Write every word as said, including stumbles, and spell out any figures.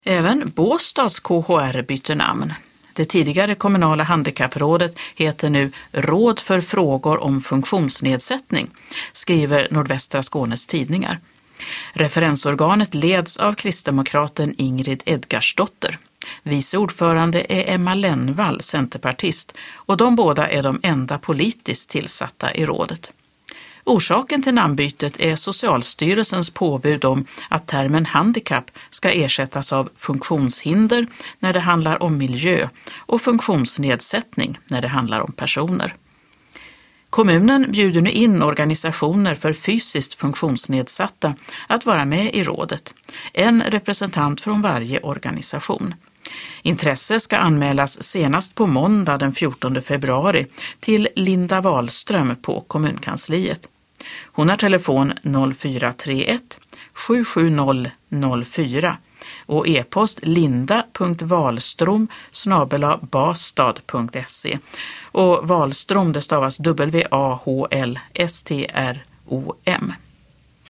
Även Båstads K H R byter namn. Det tidigare kommunala handikapprådet heter nu Råd för frågor om funktionsnedsättning, skriver Nordvästra Skånes tidningar. Referensorganet leds av kristdemokraten Ingrid Edgarsdotter. Vice ordförande är Emma Lennvall, centerpartist, och de båda är de enda politiskt tillsatta i rådet. Orsaken till namnbytet är Socialstyrelsens påbud om att termen handikapp ska ersättas av funktionshinder när det handlar om miljö och funktionsnedsättning när det handlar om personer. Kommunen bjuder nu in organisationer för fysiskt funktionsnedsatta att vara med i rådet, en representant från varje organisation. Intresse ska anmälas senast på måndag den fjortonde februari till Linda Wahlström på kommunkansliet. Hon har telefon noll fyra tre ett sju sju noll noll fyra och e-post linda punkt wahlstrom snabel-a bastad punkt se. Och Wahlström, det stavas W A H L S T R O M.